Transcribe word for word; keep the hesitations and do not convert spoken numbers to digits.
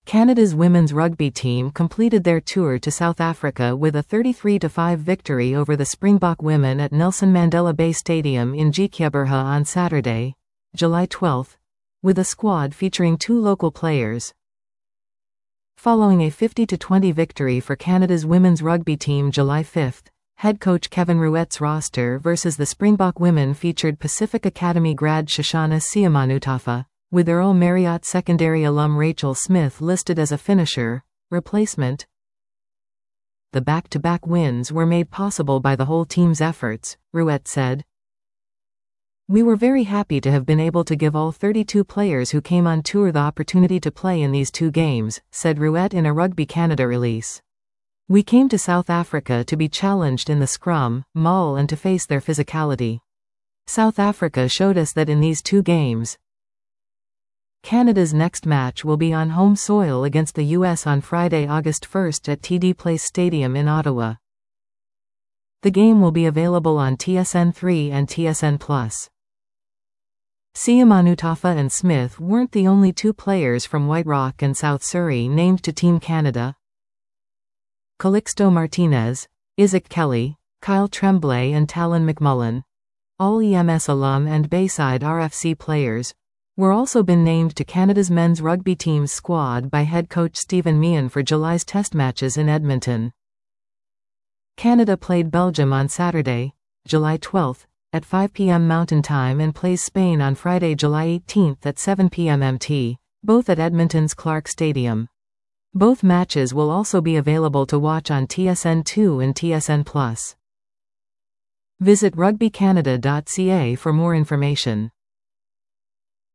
Canada's women's rugby team completed their tour to South Africa with a thirty-three to five victory over the Springbok women at Nelson Mandela Bay Stadium in Gqeberha on Saturday, July twelfth, with a squad featuring two local players. Following a fifty to twenty victory for Canada's women's rugby team July fifth, head coach Kevin Rouette's roster versus the Springbok women featured Pacific Academy grad Shoshana Siamanutafa, with Earl Marriott secondary alum Rachel Smith listed as a finisher replacement. The back-to-back wins were made possible by the whole team's efforts, Rouette said. We were very happy to have been able to give all thirty-two players who came on tour the opportunity to play in these two games, said Rouette in a Rugby Canada release. We came to South Africa to be challenged in the scrum, maul and to face their physicality. South Africa showed us that in these two games. Canada's next match will be on home soil against the U S on Friday, August first at T D Place Stadium in Ottawa. The game will be available on T S N three and T S N plus. Siamanutafa and Smith weren't the only two players from White Rock and South Surrey named to Team Canada. Calixto Martinez, Isaac Kelly, Kyle Tremblay and Talon McMullen, all E M S alum and Bayside R F C players, were also been named to Canada's men's rugby team's squad by head coach Stephen Meehan for July's test matches in Edmonton. Canada played Belgium on Saturday, July twelfth, at five p m Mountain Time and plays Spain on Friday, July eighteenth at seven p m M T, both at Edmonton's Clark Stadium. Both matches will also be available to watch on T S N two and T S N plus. Visit rugby canada dot c a for more information.